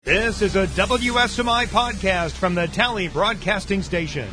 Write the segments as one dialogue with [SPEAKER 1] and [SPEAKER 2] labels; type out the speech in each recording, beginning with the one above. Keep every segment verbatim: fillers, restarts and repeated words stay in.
[SPEAKER 1] This is a W S M I podcast from the Tally Broadcasting Station.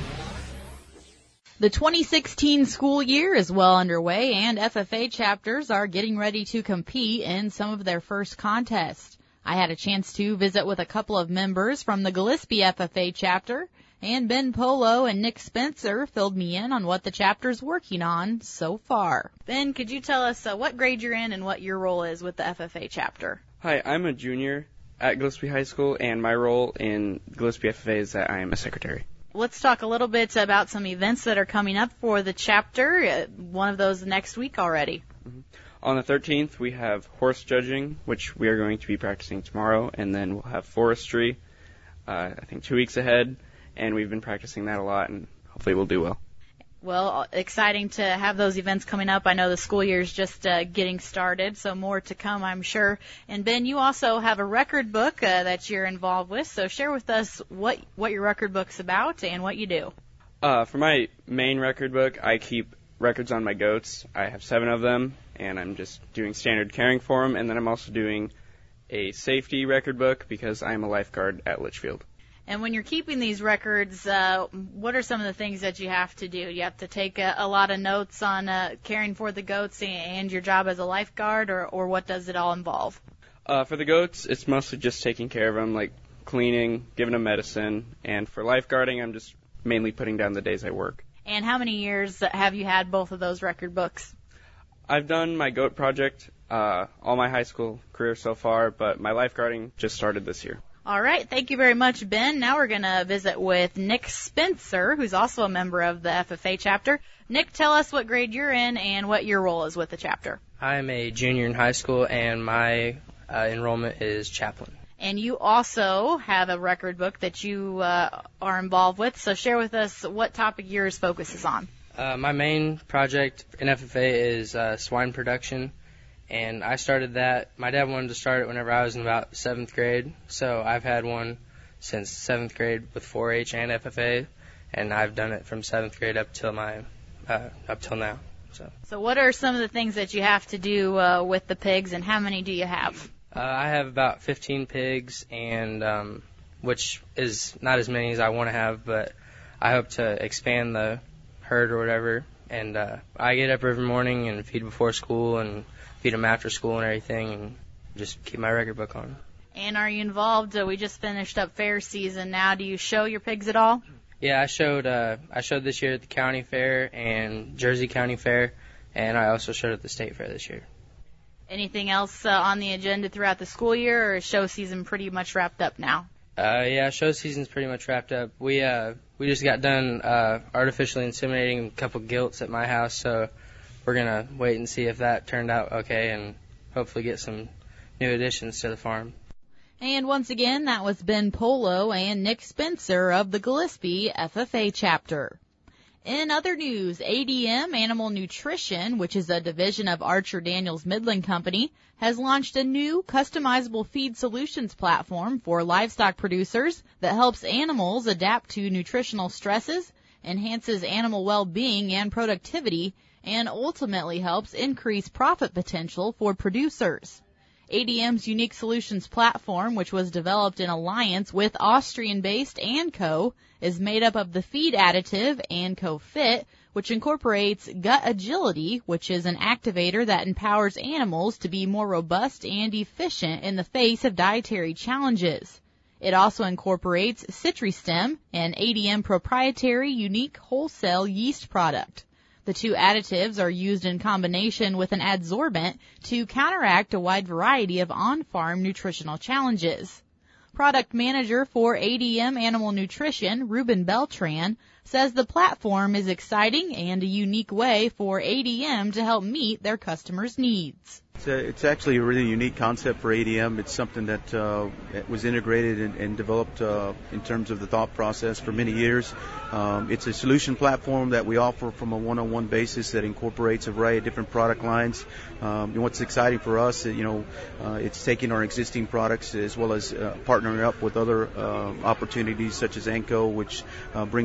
[SPEAKER 2] The twenty sixteen school year is well underway, and F F A chapters are getting ready to compete in some of their first contests. I had a chance to visit with a couple of members from the Gillespie F F A chapter, and Ben Polo and Nick Spencer filled me in on what the chapter's working on so far. Ben, could you tell us uh, what grade you're in and what your role is with the F F A chapter?
[SPEAKER 3] Hi, I'm a junior at Gillespie High School, and my role in Gillespie F F A is that I am a secretary.
[SPEAKER 2] Let's talk a little bit about some events that are coming up for the chapter. Uh, one of those next week already.
[SPEAKER 3] Mm-hmm. On the thirteenth, we have horse judging, which we are going to be practicing tomorrow, and then we'll have forestry, uh, I think two weeks ahead, and we've been practicing that a lot, and hopefully we'll do well.
[SPEAKER 2] Well, exciting to have those events coming up. I know the school year is just uh, getting started, so more to come, I'm sure. And, Ben, you also have a record book uh, that you're involved with, so share with us what, what your record book's about and what you do.
[SPEAKER 3] Uh, for my main record book, I keep records on my goats. I have seven of them, and I'm just doing standard caring for them, and then I'm also doing a safety record book because I'm a lifeguard at Litchfield.
[SPEAKER 2] And when you're keeping these records, uh, what are some of the things that you have to do? You have to take a, a lot of notes on uh, caring for the goats and your job as a lifeguard, or, or what does it all involve?
[SPEAKER 3] Uh, for the goats, it's mostly just taking care of them, like cleaning, giving them medicine. And for lifeguarding, I'm just mainly putting down the days I work.
[SPEAKER 2] And how many years have you had both of those record books?
[SPEAKER 3] I've done my goat project uh, all my high school career so far, but my lifeguarding just started this year.
[SPEAKER 2] All right. Thank you very much, Ben. Now we're going to visit with Nick Spencer, who's also a member of the F F A chapter. Nick, tell us what grade you're in and what your role is with the chapter.
[SPEAKER 4] I'm a junior in high school, and my uh, enrollment is chaplain.
[SPEAKER 2] And you also have a record book that you uh, are involved with, so share with us what topic yours focuses on.
[SPEAKER 4] Uh, my main project in F F A is uh, swine production. And I started that. My dad wanted to start it whenever I was in about seventh grade. So I've had one since seventh grade with four H and F F A, and I've done it from seventh grade up till my uh, up till now. So.
[SPEAKER 2] So what are some of the things that you have to do uh, with the pigs, and how many do you have?
[SPEAKER 4] Uh, I have about fifteen pigs, and um, which is not as many as I want to have, but I hope to expand the herd or whatever. And uh, I get up every morning and feed before school and feed them after school and everything, and just keep my record book on.
[SPEAKER 2] And are you involved? Uh, we just finished up fair season now. Do you show your pigs at all?
[SPEAKER 4] Yeah, I showed uh, I showed this year at the county fair and Jersey County Fair, and I also showed at the state fair this year.
[SPEAKER 2] Anything else uh, on the agenda throughout the school year, or is show season pretty much wrapped up now?
[SPEAKER 4] Uh, yeah, show season's pretty much wrapped up. We uh, we just got done uh, artificially inseminating a couple gilts at my house, so we're going to wait and see if that turned out okay and hopefully get some new additions to the farm.
[SPEAKER 2] And once again, that was Ben Polo and Nick Spencer of the Gillespie F F A chapter. In other news, A D M Animal Nutrition, which is a division of Archer Daniels Midland Company, has launched a new customizable feed solutions platform for livestock producers that helps animals adapt to nutritional stresses, enhances animal well-being and productivity, and ultimately helps increase profit potential for producers. A D M's unique solutions platform, which was developed in alliance with Austrian-based Anco, is made up of the feed additive Anco Fit, which incorporates gut agility, which is an activator that empowers animals to be more robust and efficient in the face of dietary challenges. It also incorporates CitriStem, an A D M proprietary unique wholesale yeast product. The two additives are used in combination with an adsorbent to counteract a wide variety of on-farm nutritional challenges. Product manager for A D M Animal Nutrition, Ruben Beltran, says the platform is exciting and a unique way for A D M to help meet their customers' needs.
[SPEAKER 5] It's, a, it's actually a really unique concept for A D M. It's something that uh, was integrated and, and developed uh, in terms of the thought process for many years. Um, it's a solution platform that we offer from a one-on-one basis that incorporates a variety of different product lines. Um, and what's exciting for us, you know, uh, it's taking our existing products as well as uh, partnering up with other uh, opportunities such as Anco, which uh, brings a variety of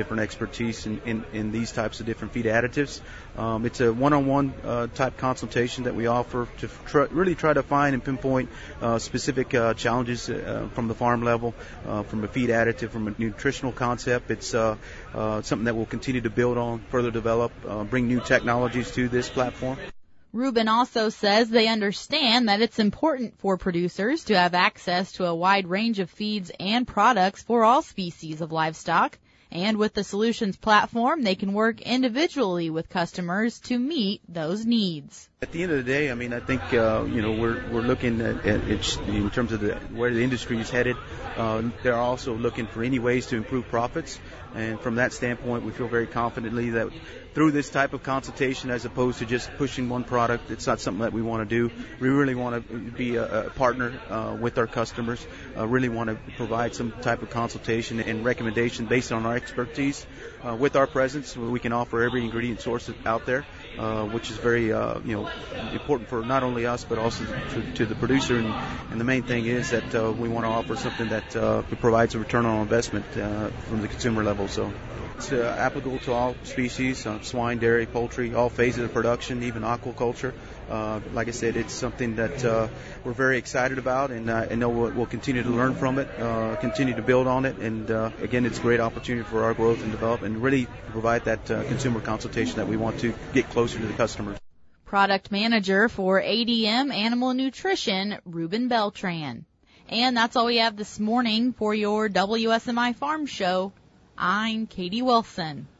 [SPEAKER 5] different expertise in, in, in these types of different feed additives. Um, it's a one-on-one uh, type consultation that we offer to tr- really try to find and pinpoint uh, specific uh, challenges uh, from the farm level, uh, from a feed additive, from a nutritional concept. It's uh, uh, something that we'll continue to build on, further develop, uh, bring new technologies to this platform.
[SPEAKER 2] Reuben also says they understand that it's important for producers to have access to a wide range of feeds and products for all species of livestock. And with the Solutions platform, they can work individually with customers to meet those needs.
[SPEAKER 5] At the end of the day, I mean, I think, uh, you know, we're we're looking at, at it in terms of the, where the industry is headed. Uh, they're also looking for any ways to improve profits. And from that standpoint, we feel very confidently that through this type of consultation, as opposed to just pushing one product, it's not something that we want to do. We really want to be a, a partner uh, with our customers, uh, really want to provide some type of consultation and recommendation based on our expertise. Uh, with our presence, we can offer every ingredient source out there, uh, which is very, uh, you know, important for not only us, but also to, to the producer. And, and the main thing is that uh, we want to offer something that uh, provides a return on investment uh, from the consumer level. So it's uh, applicable to all species, uh, swine, dairy, poultry, all phases of production, even aquaculture. Uh, like I said, it's something that uh, we're very excited about, and uh, I know we'll, we'll continue to learn from it, uh, continue to build on it, and uh, again, it's a great opportunity for our growth and development, and really provide that uh, consumer consultation that we want to get closer to the customers.
[SPEAKER 2] Product Manager for A D M Animal Nutrition, Reuben Beltran. And that's all we have this morning for your W S M I Farm Show. I'm Katie Wilson.